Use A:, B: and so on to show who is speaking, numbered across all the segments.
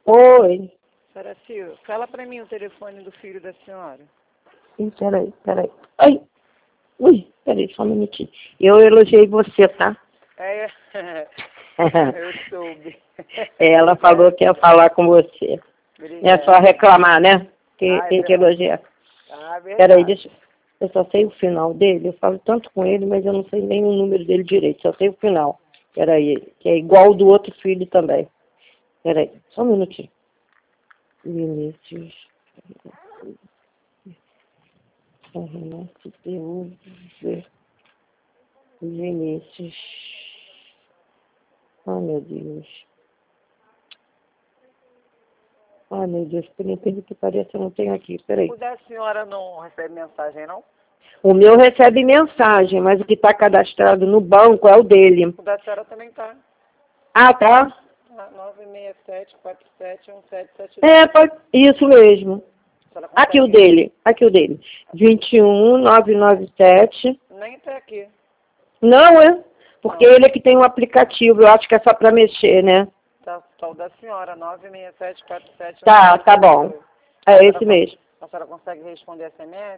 A: Oi.
B: Senhora Silvia, fala para mim o telefone do filho da senhora.
A: Ih, peraí. Ai, ui, peraí, só um minutinho. Eu elogiei você, tá?
B: É, eu soube.
A: Ela falou que ia falar com você.
B: Obrigada.
A: É só reclamar, né?
B: Ah,
A: Tem que elogiar.
B: Ah, verdade.
A: Peraí, eu só sei o final dele. Eu falo tanto com ele, mas eu não sei nem o número dele direito. Só sei o final. Peraí, que é igual o do outro filho também. Peraí, só um minutinho. Vinícius. Vinícius. Ai, meu Deus. Ai, meu Deus, por incrível que pareça, eu não tenho aqui. Peraí.
B: O da senhora não recebe mensagem, não?
A: O meu recebe mensagem, mas o que está cadastrado no banco é o dele.
B: O da senhora também tá.
A: Ah, tá?
B: 967471772.
A: É, isso mesmo. Aqui o dele. 21997.
B: Nem tá aqui.
A: Não, é? Porque ele é que tem um aplicativo. Eu acho que é só para mexer, né?
B: Tá o da senhora, 967471772.
A: Tá bom. É esse mesmo.
B: A senhora consegue responder SMS?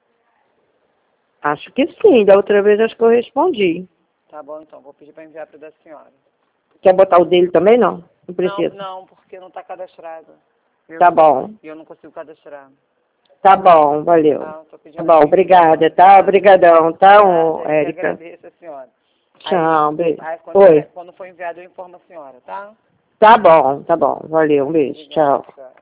A: Acho que sim. Da outra vez acho que eu respondi.
B: Tá bom, então. Vou pedir para enviar para o da senhora.
A: Quer botar o dele também? Não precisa.
B: Não, porque não está cadastrado.
A: Tá bom.
B: E eu não consigo cadastrar.
A: Tá bom, valeu.
B: Tô
A: Tá
B: pedindo
A: bom, obrigada, tá? Obrigadão, tá, Érica?
B: Eu agradeço a senhora.
A: Tchau, beijo.
B: Aí,
A: Oi.
B: quando for enviado, eu informo a senhora, tá?
A: Tá bom, valeu, um beijo,
B: Obrigada,
A: tchau.